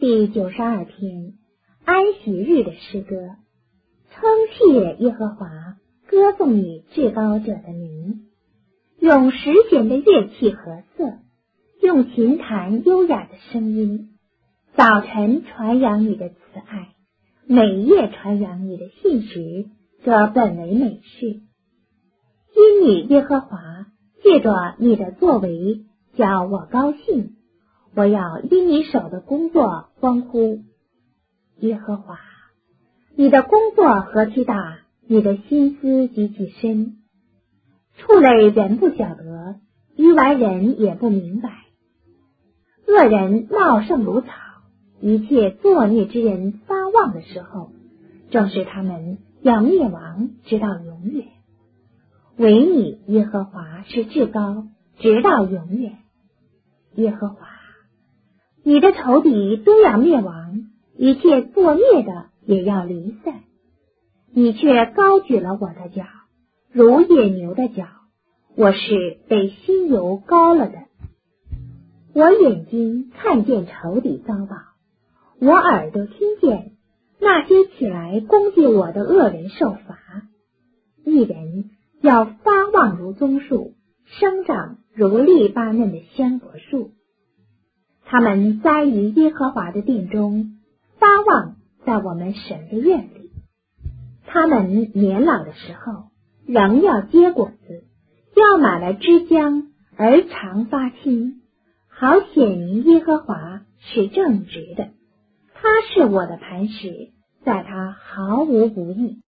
第92篇，安息日的诗歌。称谢耶和华，歌颂你至高者的名。用十弦的乐器和瑟，用琴弹优雅的声音。早晨传扬你的慈爱，每夜传扬你的信实，这本为美事。因你耶和华借着你的作为，叫我高兴。我要因你手的工作欢呼。耶和华，你的工作何其大，你的心思极其深。畜类人不晓得，愚顽人也不明白。恶人茂盛如草，一切作孽之人发旺的时候，正是他们要灭亡，直到永远。唯你耶和华是至高，直到永远。耶和华，你的仇敌都要灭亡，一切作孽的也要离散。你却高举了我的脚，如野牛的脚，我是被新油膏了的。我眼睛看见仇敌遭报，我耳朵听见那些起来攻击我的恶人受罚。一人要发旺如棕树，生长如利巴嫩的香柏树。他们栽于耶和华的殿中，发旺在我们神的院里。他们年老的时候，仍要结果子，要买来枝浆，而常发青，好显明耶和华是正直的。他是我的磐石，在他毫无不义。